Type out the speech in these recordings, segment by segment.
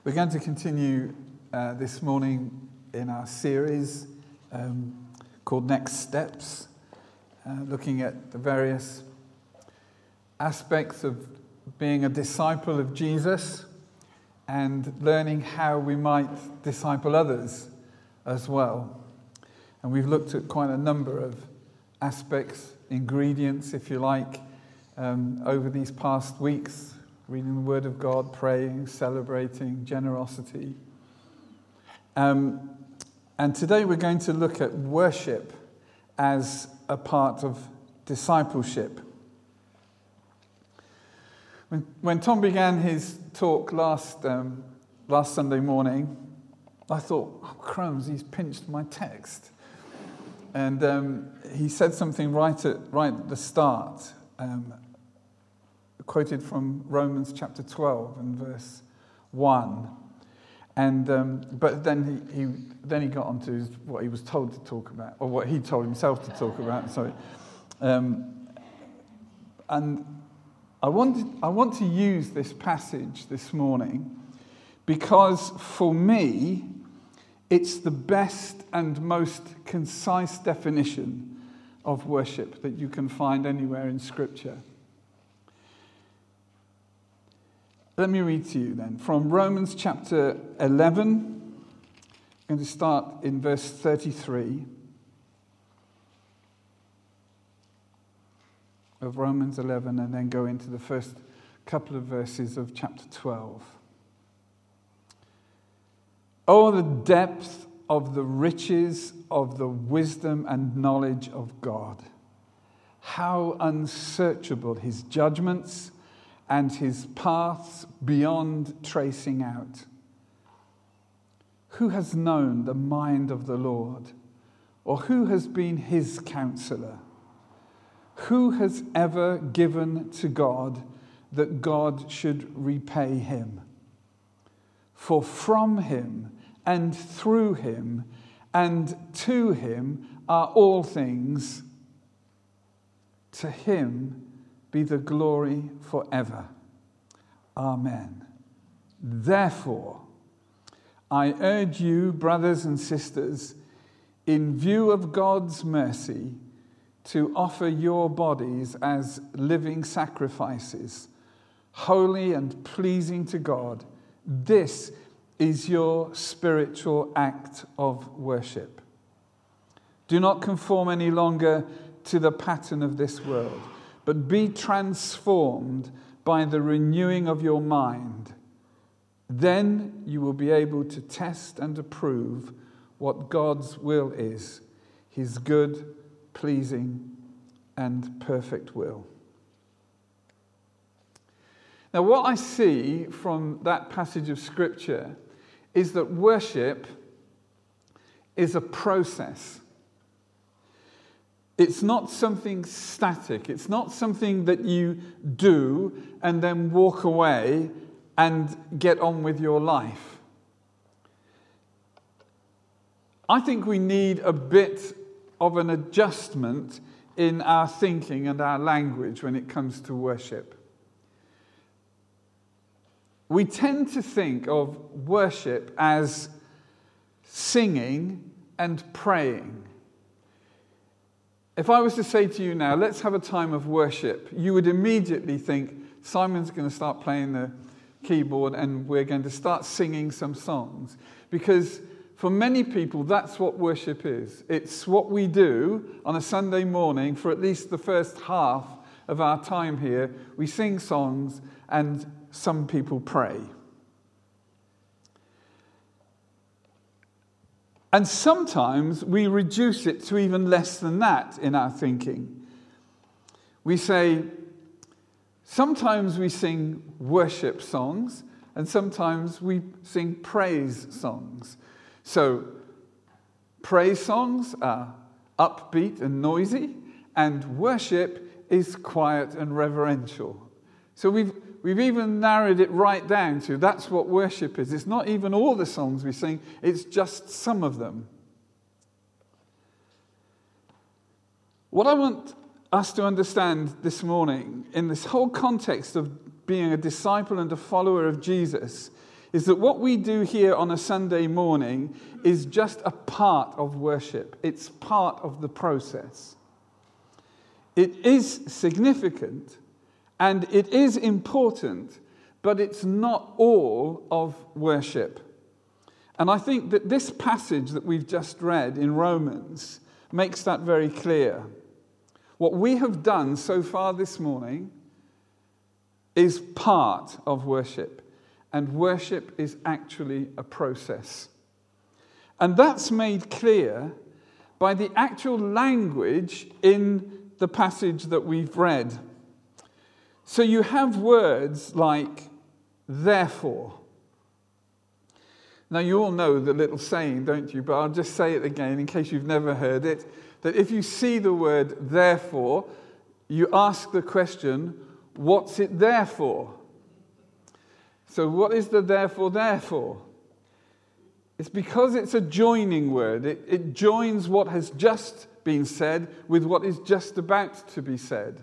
We're going to continue this morning in our series called Next Steps, looking at the various aspects of being a disciple of Jesus and learning how we might disciple others as well. And we've looked at quite a number of aspects, ingredients, if you like, over these past weeks. Reading the Word of God, praying, celebrating, generosity. And today we're going to look at worship as a part of discipleship. When Tom began his talk last Sunday morning, I thought, oh, crumbs, he's pinched my text. And he said something right at the start, quoted from Romans chapter 12 and verse 1. And but then he got on to what he was told to talk about, or what he told himself to talk about. Sorry. And I want to use this passage this morning because for me it's the best and most concise definition of worship that you can find anywhere in Scripture. Let me read to you then from Romans chapter 11. I'm going to start in verse 33 of Romans 11 and then go into the first couple of verses of chapter 12. Oh, the depth of the riches of the wisdom and knowledge of God. How unsearchable his judgments and his paths beyond tracing out. Who has known the mind of the Lord? Or who has been his counselor? Who has ever given to God that God should repay him? For from him and through him and to him are all things. To him be the glory forever. Amen. Therefore, I urge you, brothers and sisters, in view of God's mercy, to offer your bodies as living sacrifices, holy and pleasing to God. This is your spiritual act of worship. Do not conform any longer to the pattern of this world, but be transformed by the renewing of your mind. Then you will be able to test and approve what God's will is, his good, pleasing, and perfect will. Now, what I see from that passage of Scripture is that worship is a process. It's not something static. It's not something that you do and then walk away and get on with your life. I think we need a bit of an adjustment in our thinking and our language when it comes to worship. We tend to think of worship as singing and praying. If I was to say to you now, let's have a time of worship, you would immediately think, Simon's going to start playing the keyboard and we're going to start singing some songs. Because for many people, that's what worship is. It's what we do on a Sunday morning for at least the first half of our time here. We sing songs and some people pray. And sometimes we reduce it to even less than that in our thinking. We say, sometimes we sing worship songs, and sometimes we sing praise songs. So, praise songs are upbeat and noisy, and worship is quiet and reverential. So we've even narrowed it right down to that's what worship is. It's not even all the songs we sing, it's just some of them. What I want us to understand this morning in this whole context of being a disciple and a follower of Jesus is that what we do here on a Sunday morning is just a part of worship. It's part of the process. It is significant and it is important, but it's not all of worship. And I think that this passage that we've just read in Romans makes that very clear. What we have done so far this morning is part of worship. And worship is actually a process. And that's made clear by the actual language in the passage that we've read. So you have words like, therefore. Now you all know the little saying, don't you? But I'll just say it again in case you've never heard it. That if you see the word therefore, you ask the question, what's it there for? So what is the therefore there for? It's because it's a joining word. It joins what has just been said with what is just about to be said.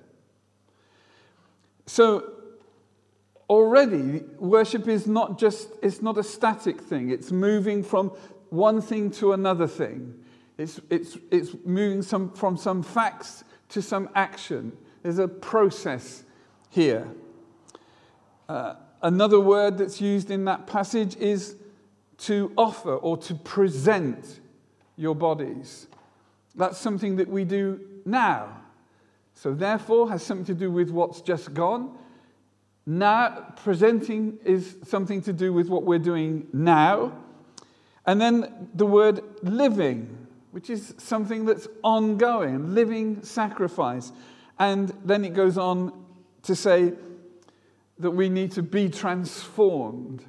So already worship is it's not a static thing. It's moving from one thing to another thing. It's moving from some facts to some action. There's a process here. Another word that's used in that passage is to offer or to present your bodies. That's something that we do now. So therefore has something to do with what's just gone. Now, presenting is something to do with what we're doing now. And then the word living, which is something that's ongoing, living sacrifice. And then it goes on to say that we need to be transformed.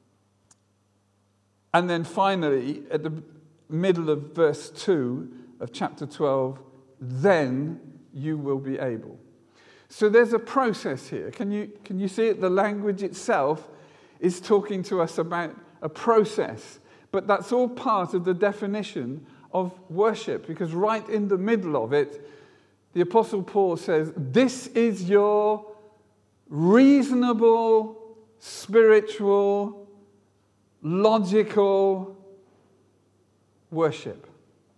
And then finally, at the middle of verse 2 of chapter 12, then you will be able. So there's a process here. Can you see it? The language itself is talking to us about a process. But that's all part of the definition of worship. Because right in the middle of it, the Apostle Paul says, this is your reasonable, spiritual, logical worship.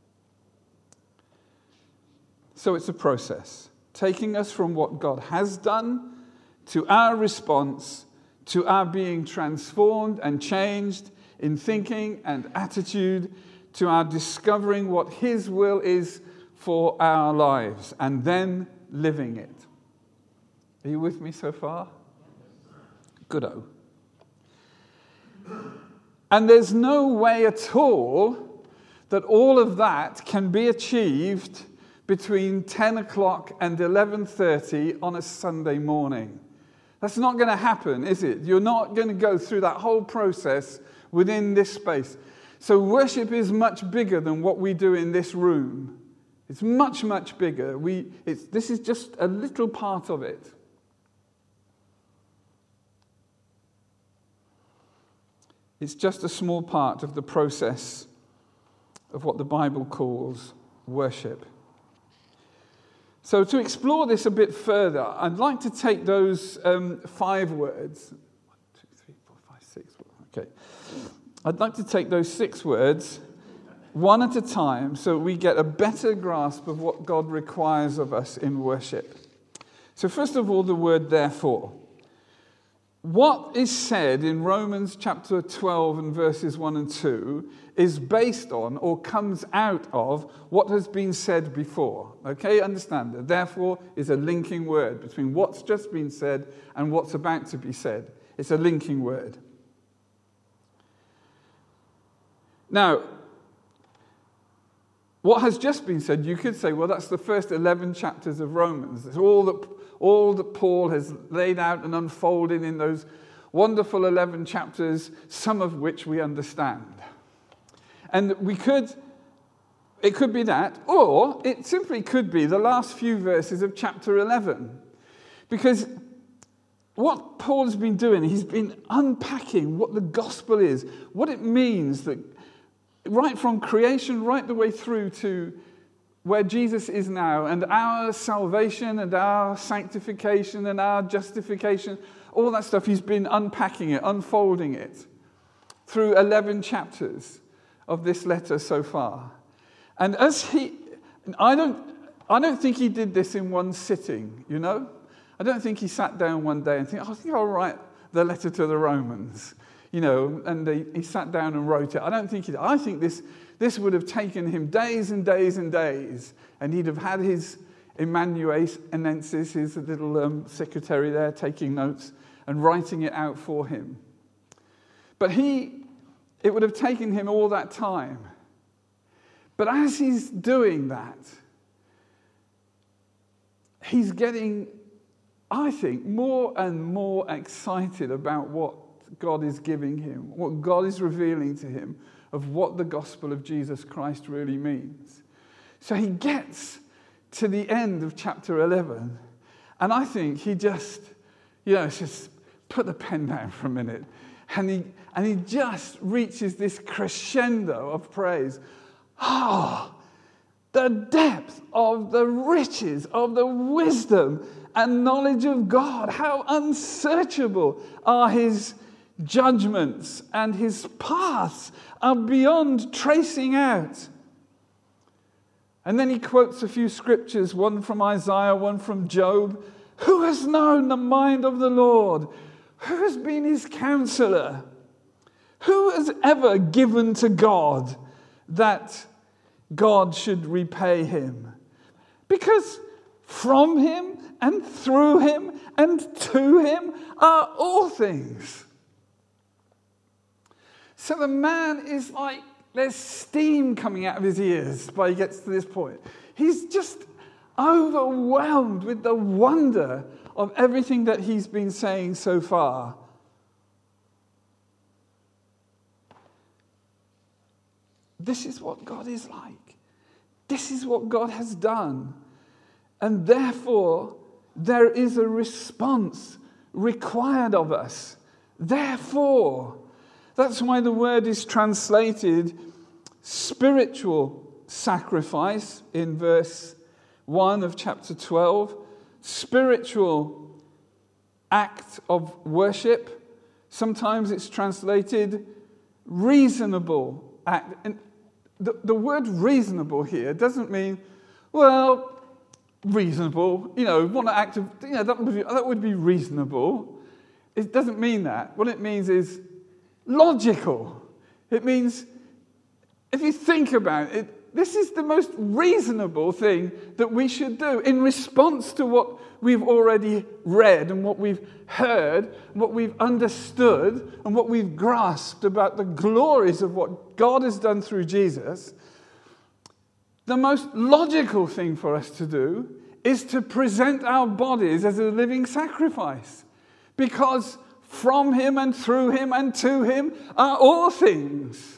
So it's a process, taking us from what God has done to our response, to our being transformed and changed in thinking and attitude, to our discovering what His will is for our lives, and then living it. Are you with me so far? Good-o. And there's no way at all that all of that can be achieved between 10 o'clock and 11:30 on a Sunday morning. That's not going to happen, is it? You're not going to go through that whole process within this space. So worship is much bigger than what we do in this room. It's much, much bigger. This is just a little part of it. It's just a small part of the process of what the Bible calls worship. So to explore this a bit further, I'd like to take those 5 words. 1, 2, 3, 4, 5, 6. Okay. I'd like to take those 6 words one at a time so we get a better grasp of what God requires of us in worship. So first of all, the word therefore. What is said in Romans chapter 12 and verses 1 and 2 is based on or comes out of what has been said before. Okay, understand that. Therefore is a linking word between what's just been said and what's about to be said. It's a linking word. Now, what has just been said, you could say, well, that's the first 11 chapters of Romans. It's all that Paul has laid out and unfolded in those wonderful 11 chapters, some of which we understand. And it could be that, or it simply could be the last few verses of chapter 11. Because what Paul's been doing, he's been unpacking what the gospel is, what it means that right from creation, right the way through to where Jesus is now, and our salvation and our sanctification and our justification, all that stuff, he's been unpacking it, unfolding it. through 11 chapters of this letter so far. And I don't think he did this in one sitting, you know? I don't think he sat down one day and I think I'll write the letter to the Romans, you know, and he sat down and wrote it. I don't think he did. I think this would have taken him days and days and days, and he'd have had his amanuensis, his little secretary there, taking notes and writing it out for him. But it would have taken him all that time. But as he's doing that, he's getting, I think, more and more excited about what God is giving him, what God is revealing to him of what the gospel of Jesus Christ really means. So he gets to the end of chapter 11, and I think he just, says, put the pen down for a minute, and he just reaches this crescendo of praise. The depth of the riches of the wisdom and knowledge of God. How unsearchable are his judgments, and his paths are beyond tracing out. And then he quotes a few scriptures, one from Isaiah, one from Job. Who has known the mind of the Lord? Who has been his counselor? Who has ever given to God that God should repay him? Because from him and through him and to him are all things. So the man is like, there's steam coming out of his ears by he gets to this point. He's just overwhelmed with the wonder of everything that he's been saying so far. This is what God is like. This is what God has done. And therefore, there is a response required of us. Therefore, that's why the word is translated spiritual sacrifice in verse 1 of chapter 12. Spiritual act of worship. Sometimes it's translated reasonable act. And the word reasonable here doesn't mean, well, reasonable, one act of, that would be reasonable. It doesn't mean that. What it means is logical. It means, if you think about it, this is the most reasonable thing that we should do in response to what we've already read and what we've heard, and what we've understood and what we've grasped about the glories of what God has done through Jesus. The most logical thing for us to do is to present our bodies as a living sacrifice, because from him and through him and to him are all things.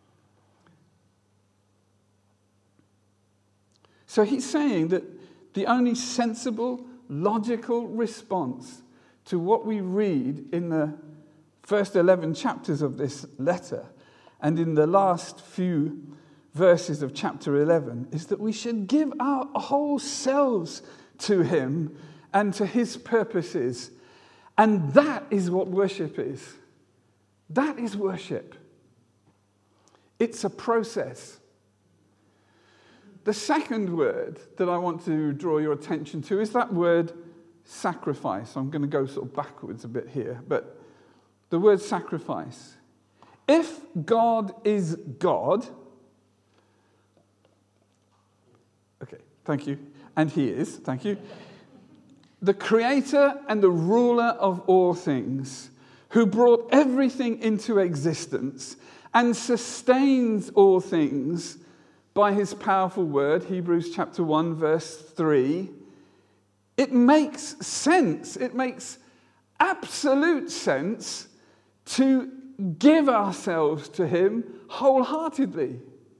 So he's saying that the only sensible, logical response to what we read in the first 11 chapters of this letter and in the last few verses of chapter 11 is that we should give our whole selves to him and to his purposes. And that is what worship is. That is worship. It's a process. The second word that I want to draw your attention to is that word sacrifice. I'm going to go sort of backwards a bit here, but the word sacrifice. If God is God, okay, thank you, and he is, thank you, the creator and the ruler of all things, who brought everything into existence and sustains all things by his powerful word, Hebrews chapter 1, verse 3, it makes sense. It makes absolute sense to give ourselves to him wholeheartedly.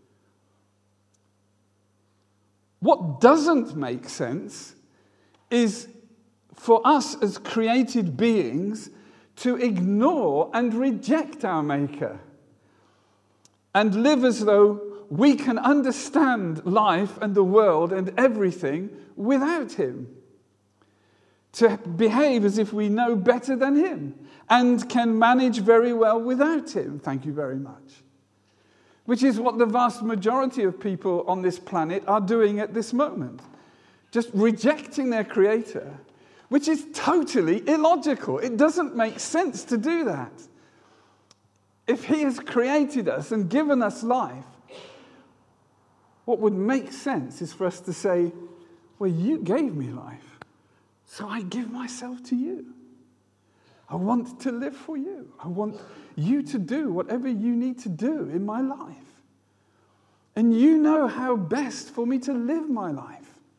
What doesn't make sense is for us as created beings to ignore and reject our Maker and live as though we can understand life and the world and everything without him. to behave as if we know better than him and can manage very well without him. Thank you very much. Which is what the vast majority of people on this planet are doing at this moment. Just rejecting their Creator, which is totally illogical. It doesn't make sense to do that. If he has created us and given us life, what would make sense is for us to say, well, you gave me life, so I give myself to you. I want to live for you. I want you to do whatever you need to do in my life. And you know how best for me to live my life.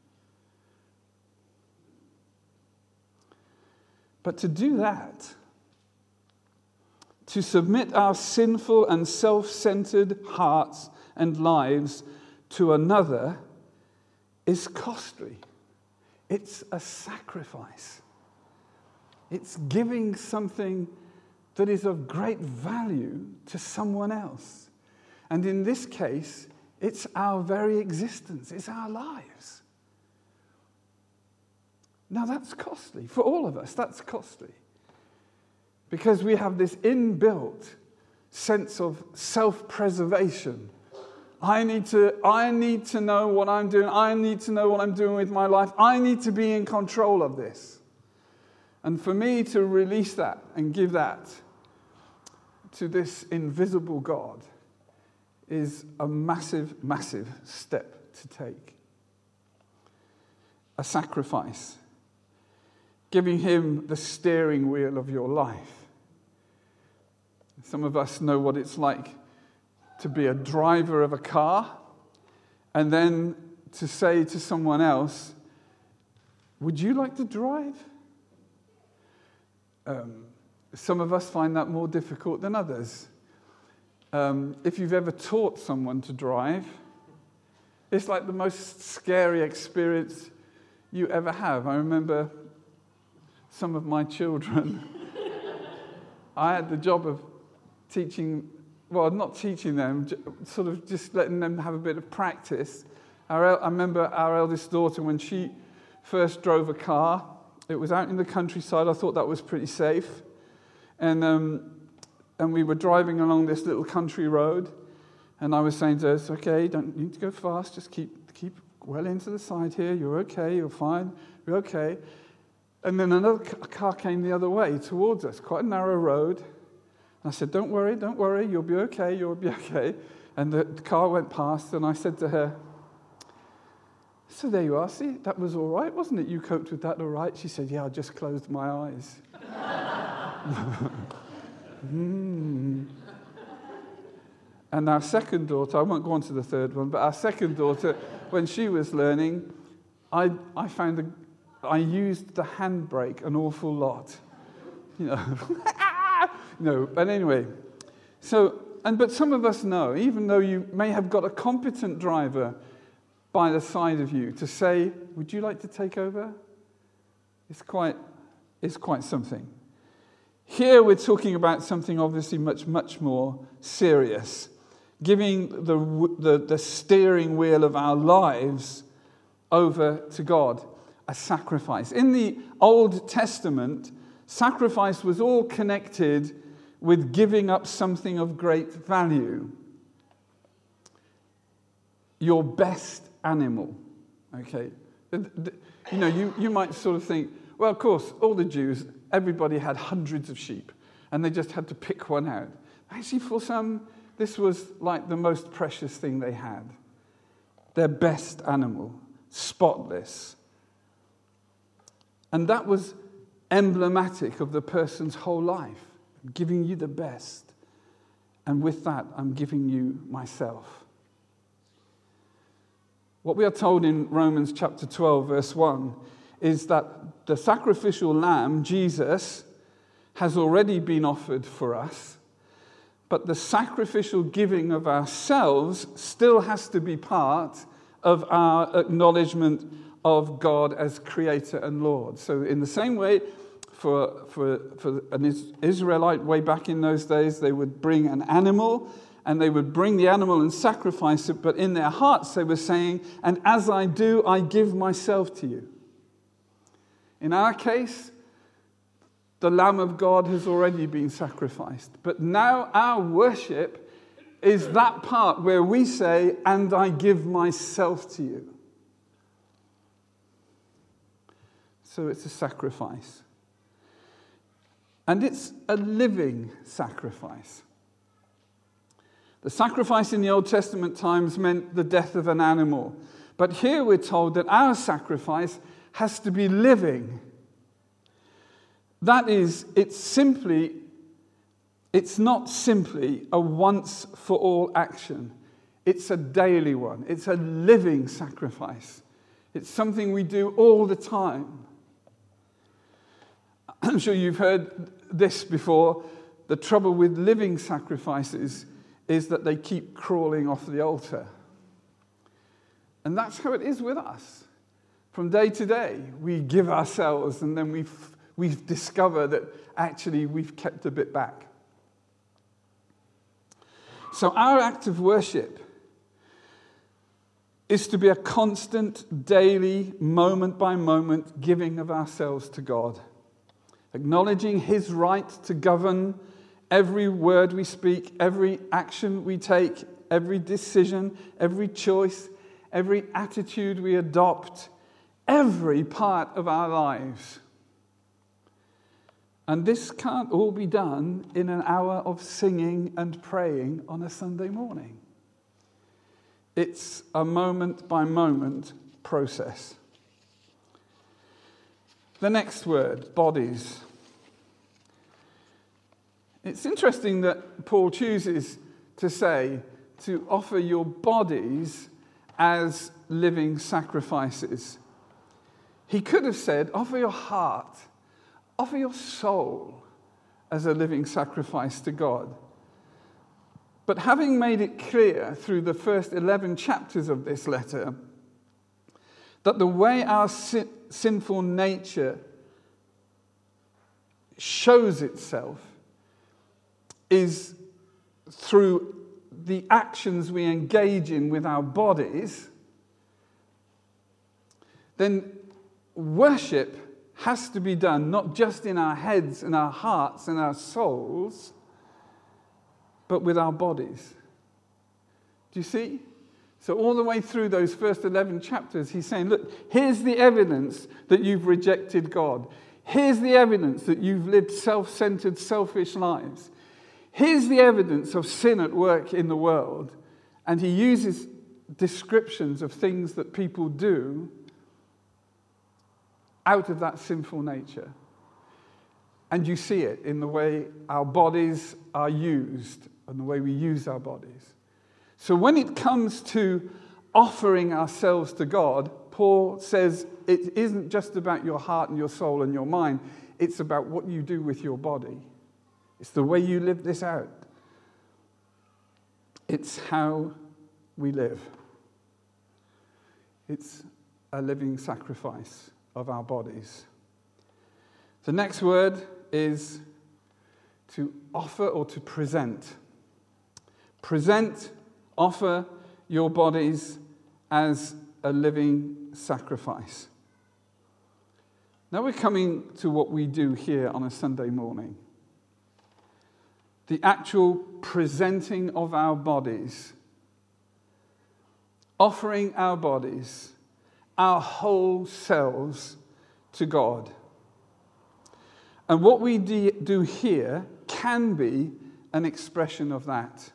But to do that, to submit our sinful and self-centered hearts and lives to another, is costly. It's a sacrifice. It's giving something that is of great value to someone else. And in this case, it's our very existence. It's our lives. Now that's costly. For all of us, that's costly. Because we have this inbuilt sense of self-preservation. I need to know what I'm doing. I need to know what I'm doing with my life. I need to be in control of this. And for me to release that and give that to this invisible God is a massive, massive step to take. A sacrifice. Giving him the steering wheel of your life. Some of us know what it's like to be a driver of a car and then to say to someone else, would you like to drive? Some of us find that more difficult than others. If you've ever taught someone to drive, it's like the most scary experience you ever have. I remember some of my children, I had the job of teaching, well, not teaching them, sort of just letting them have a bit of practice. I remember our eldest daughter, when she first drove a car, it was out in the countryside. I thought that was pretty safe. And we were driving along this little country road, and I was saying to her, it's okay, don't need to go fast, just keep well into the side here, you're okay, you're fine, you're okay. And then another car came the other way towards us, quite a narrow road. And I said, don't worry, you'll be okay. And the car went past, and I said to her, so there you are, see, that was all right, wasn't it? You coped with that all right? She said, yeah, I just closed my eyes. And our second daughter, I won't go on to the third one, but our second daughter, when she was learning, I found I used the handbrake an awful lot. No, but anyway. But some of us know, even though you may have got a competent driver by the side of you, to say, would you like to take over? It's quite something. Here we're talking about something obviously much, much more serious. Giving the steering wheel of our lives over to God. A sacrifice. In the Old Testament, sacrifice was all connected with giving up something of great value. Your best animal. Okay? You might sort of think, well, of course, all the Jews, everybody had hundreds of sheep, and they just had to pick one out. Actually, for some, this was like the most precious thing they had. Their best animal, spotless. And that was emblematic of the person's whole life. I'm giving you the best. And with that, I'm giving you myself. What we are told in Romans chapter 12, verse 1, is that the sacrificial lamb, Jesus, has already been offered for us, but the sacrificial giving of ourselves still has to be part of our acknowledgement of God as Creator and Lord. So in the same way, for an Israelite way back in those days, they would bring an animal, and they would bring the animal and sacrifice it, but in their hearts they were saying, and as I do, I give myself to you. In our case, the Lamb of God has already been sacrificed. But now our worship is that part where we say, "And I give myself to you." So it's a sacrifice. And it's a living sacrifice. The sacrifice in the Old Testament times meant the death of an animal. But here we're told that our sacrifice has to be living. That is, it's not simply a once-for-all action. It's a daily one. It's a living sacrifice. It's something we do all the time. I'm sure you've heard this before. The trouble with living sacrifices is that they keep crawling off the altar. And that's how it is with us. From day to day, we give ourselves, and then we've discovered that actually we've kept a bit back. So our act of worship is to be a constant, daily, moment-by-moment giving of ourselves to God, acknowledging His right to govern every word we speak, every action we take, every decision, every choice, every attitude we adopt, every part of our lives. And this can't all be done in an hour of singing and praying on a Sunday morning. It's a moment-by-moment process. The next word, bodies. It's interesting that Paul chooses to say to offer your bodies as living sacrifices. He could have said, offer your heart, offer your soul as a living sacrifice to God. But having made it clear through the first 11 chapters of this letter that the way our sinful nature shows itself is through the actions we engage in with our bodies, then worship has to be done not just in our heads and our hearts and our souls, but with our bodies. Do you see? So all the way through those first 11 chapters, he's saying, look, here's the evidence that you've rejected God. Here's the evidence that you've lived self-centered, selfish lives. Here's the evidence of sin at work in the world. And he uses descriptions of things that people do out of that sinful nature. And you see it in the way our bodies are used and the way we use our bodies. So when it comes to offering ourselves to God, Paul says it isn't just about your heart and your soul and your mind. It's about what you do with your body. It's the way you live this out. It's how we live. It's a living sacrifice of our bodies. The next word is to offer or to present. Present, offer your bodies as a living sacrifice. Now we're coming to what we do here on a Sunday morning. The actual presenting of our bodies, offering our bodies, our whole selves to God. And what we do here can be an expression of that,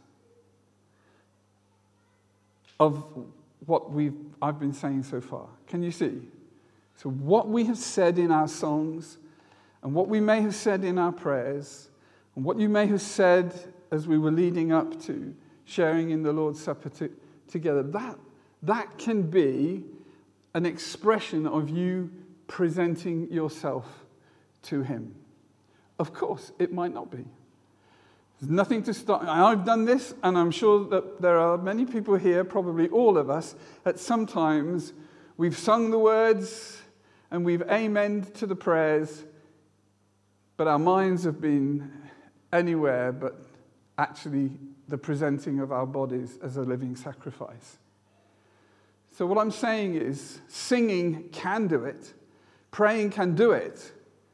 of what I've been saying so far. Can you see? So what we have said in our songs, and what we may have said in our prayers, and what you may have said as we were leading up to sharing in the Lord's Supper together, that can be an expression of you presenting yourself to Him. Of course, it might not be. There's nothing to stop. I've done this, and I'm sure that there are many people here, probably all of us, at some times we've sung the words and we've amened to the prayers, but our minds have been anywhere but actually the presenting of our bodies as a living sacrifice. So what I'm saying is, singing can do it, Praying can do it,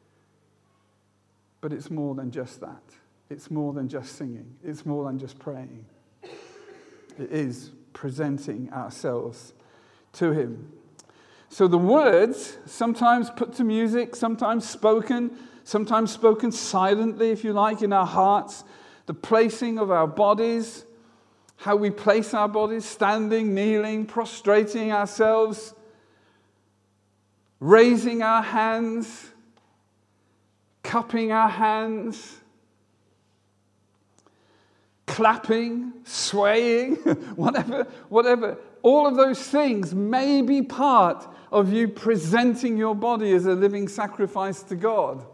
but it's more than just that. It's more than just singing. It's more than just praying. It is presenting ourselves to him. So the words, sometimes put to music, sometimes spoken silently, if you like, in our hearts. The placing of our bodies, how we place our bodies, standing, kneeling, prostrating ourselves, raising our hands, cupping our hands, clapping, swaying, whatever. All of those things may be part of you presenting your body as a living sacrifice to God.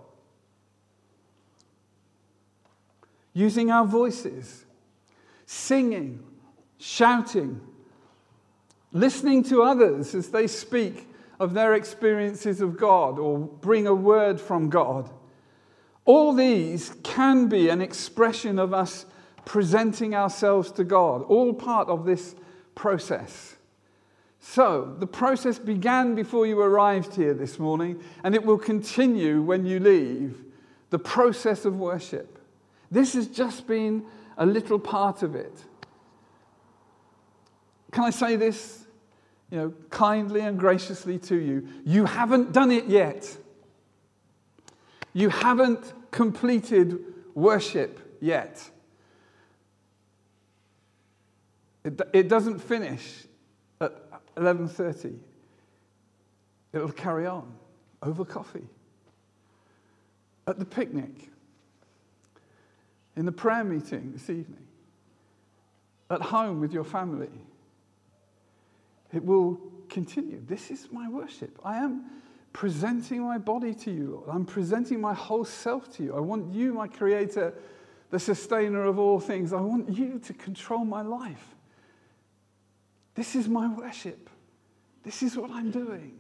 Using our voices, singing, shouting, listening to others as they speak of their experiences of God or bring a word from God. All these can be an expression of us presenting ourselves to God, all part of this process. So, the process began before you arrived here this morning, and it will continue when you leave. The process of worship. This has just been a little part of it. Can I say this, kindly and graciously to you? You haven't done it yet. You haven't completed worship yet. It doesn't finish at 11:30. It'll carry on over coffee, at the picnic, in the prayer meeting this evening, at home with your family. It will continue. This is my worship. I am presenting my body to you, Lord. I'm presenting my whole self to you. I want you, my Creator, the sustainer of all things. I want you to control my life. This is my worship. This is what I'm doing.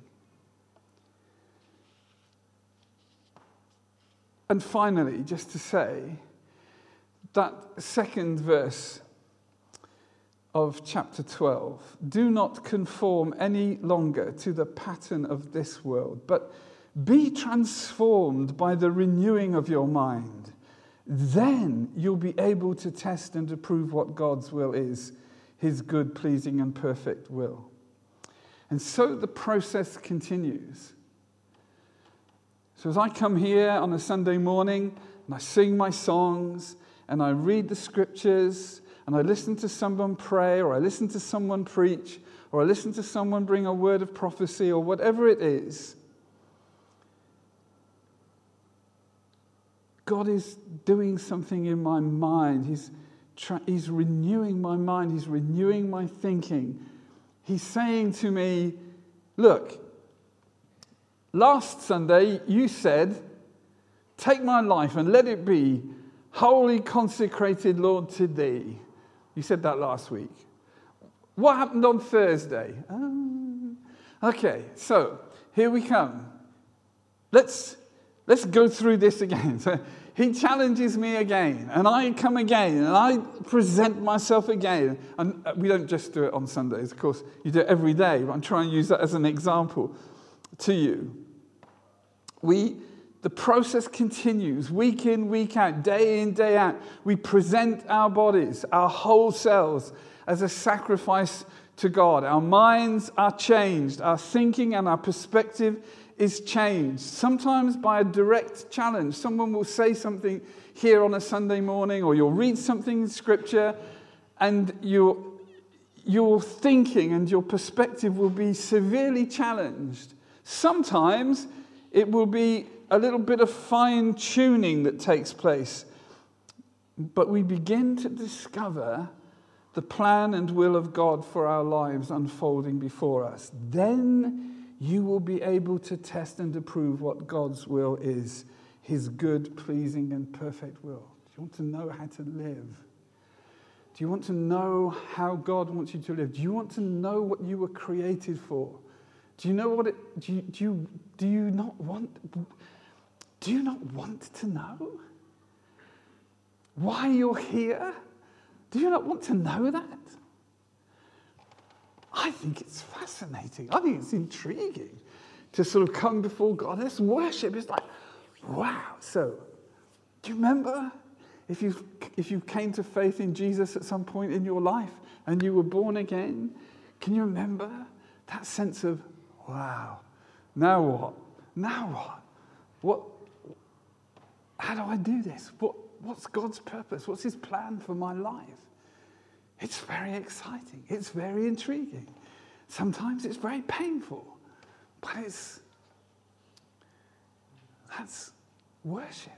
And finally, just to say, that second verse of chapter 12, do not conform any longer to the pattern of this world, but be transformed by the renewing of your mind. Then you'll be able to test and approve what God's will is, his good, pleasing, and perfect will. And so the process continues. So as I come here on a Sunday morning, and I sing my songs, and I read the scriptures, and I listen to someone pray, or I listen to someone preach, or I listen to someone bring a word of prophecy, or whatever it is, God is doing something in my mind. He's renewing my mind. He's renewing my thinking. He's saying to me, look, last Sunday you said, take my life and let it be wholly consecrated, Lord, to thee. You said that last week. What happened on Thursday? Okay, so here we come. Let's go through this again. So he challenges me again, and I come again, and I present myself again. And we don't just do it on Sundays, of course. You do it every day, but I'm trying to use that as an example to you. The process continues, week in, week out, day in, day out. We present our bodies, our whole selves, as a sacrifice to God. Our minds are changed. Our thinking and our perspective is changed. Sometimes by a direct challenge. Someone will say something here on a Sunday morning, or you'll read something in Scripture, and your thinking and your perspective will be severely challenged. Sometimes it will be a little bit of fine-tuning that takes place. But we begin to discover the plan and will of God for our lives unfolding before us. Then you will be able to test and approve what God's will is, his good, pleasing, and perfect will. Do you want to know how to live? Do you want to know how God wants you to live? Do you want to know what you were created for? Do you know what do you not want to know why you're here? Do you not want to know that? I think it's fascinating. I think it's intriguing. to sort of come before God. This worship is like, wow. So, do you remember if you came to faith in Jesus at some point in your life and you were born again? Can you remember that sense of, wow, now what? Now what? How do I do this? What's God's purpose? What's his plan for my life? It's very exciting. It's very intriguing. Sometimes it's very painful, but that's worship.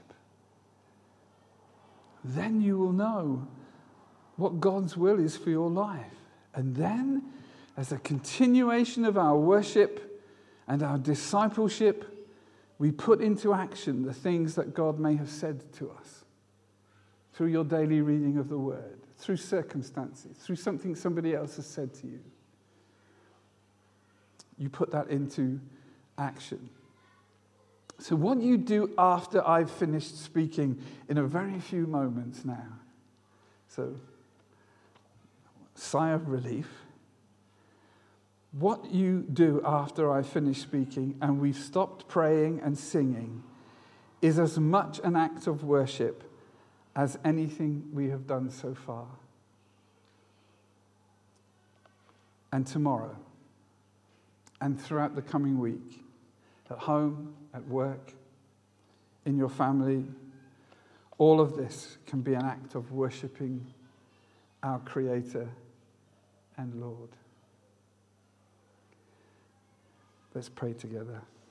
Then you will know what God's will is for your life. And then, as a continuation of our worship and our discipleship, we put into action the things that God may have said to us through your daily reading of the Word, through circumstances, through something somebody else has said to you. You put that into action. So what you do after I've finished speaking in a very few moments now. So, sigh of relief. What you do after I finish speaking and we've stopped praying and singing is as much an act of worship as anything we have done so far. And tomorrow, and throughout the coming week, at home, at work, in your family, all of this can be an act of worshiping our Creator and Lord. Let's pray together.